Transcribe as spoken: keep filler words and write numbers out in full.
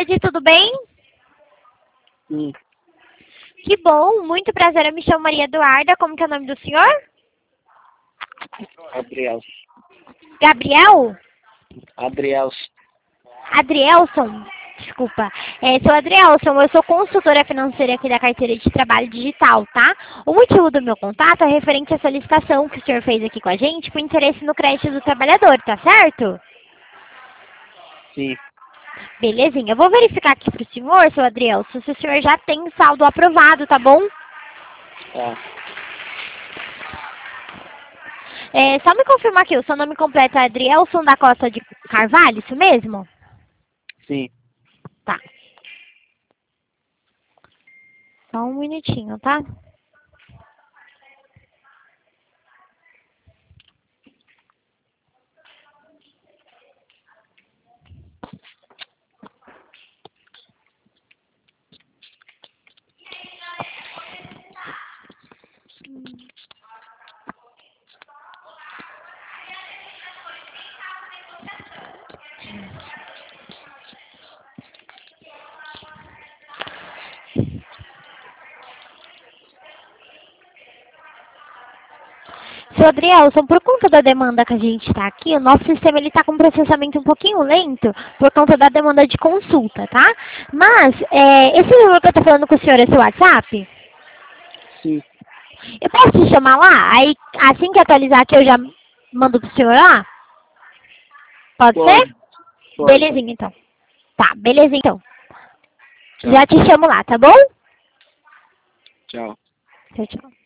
tarde, tudo bem? Sim. Que bom, muito prazer, eu me chamo Maria Eduarda, como que é o nome do senhor? Adriel. Gabriel? Adriel. Adrielson? Desculpa. É, sou Adrielson, eu sou consultora financeira aqui da carteira de trabalho digital, tá? O motivo do meu contato é referente à solicitação que o senhor fez aqui com a gente com interesse no crédito do trabalhador, tá certo? Sim. Belezinha, eu vou verificar aqui pro senhor, seu Adrielson, se o senhor já tem saldo aprovado, tá bom? Tá. É, só me confirmar aqui, o seu nome completo é Adrielson da Costa de Carvalho, isso mesmo? Sim. Tá. Só um minutinho, tá? Seu Adrielson, por conta da demanda que a gente está aqui, o nosso sistema ele está com um processamento um pouquinho lento por conta da demanda de consulta, tá? Mas, é, esse número que eu estou falando com o senhor é seu WhatsApp? Sim. Eu posso te chamar lá? Aí, assim que atualizar aqui, eu já mando pro senhor lá? Pode, Pode. ser? Pode. Belezinha, então. Tá, belezinha, então. Tchau. Já te chamo lá, tá bom? Tchau. Tchau, tchau.